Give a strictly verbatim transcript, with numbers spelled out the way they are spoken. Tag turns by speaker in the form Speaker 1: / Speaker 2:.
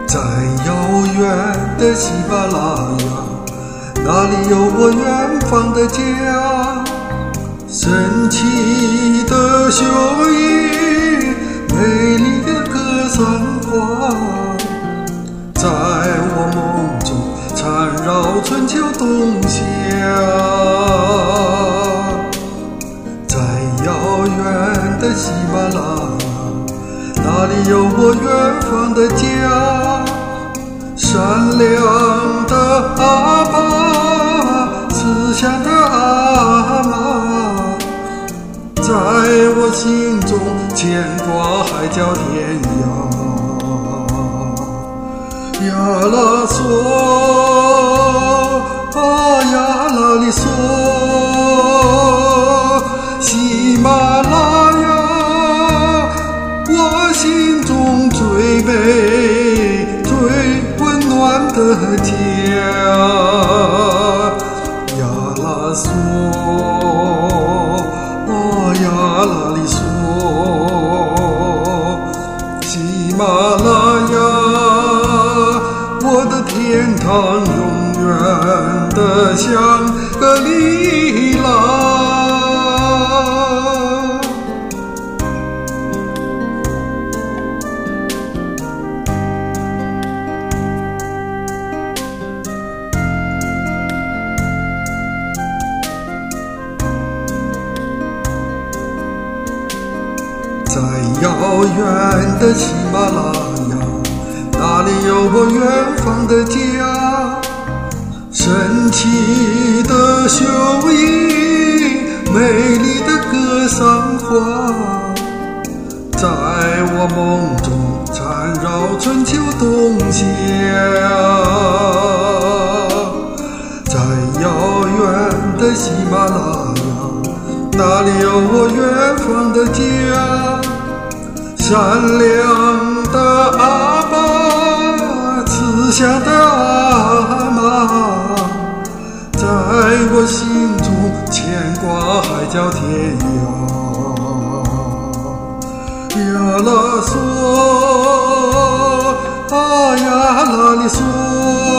Speaker 1: 在遥远的喜马拉雅，那里有我远方的家。神奇的雄鹰，美丽的格桑花，在我梦中缠绕春秋冬夏。在遥远的喜马拉雅，那里有我远方的家。善良的阿爸，慈祥的阿妈，在我心中牵挂海角天涯。呀啦嗦，啊呀啦哩嗦，喜马拉雅，我心中最美最温暖的家。呀啦嗦，啊呀啦哩嗦，喜马拉雅，我的天堂永远的香格里拉。在遥远的喜马拉雅，那里有我远方的家。神奇的雄鹰，美丽的格桑花，在我梦中缠绕春秋冬夏。在遥远的喜马拉雅，那里有我远方的家。善良的阿爸，慈祥的阿妈，在我心中牵挂海角天涯。呀啦嗦，啊呀啦哩嗦。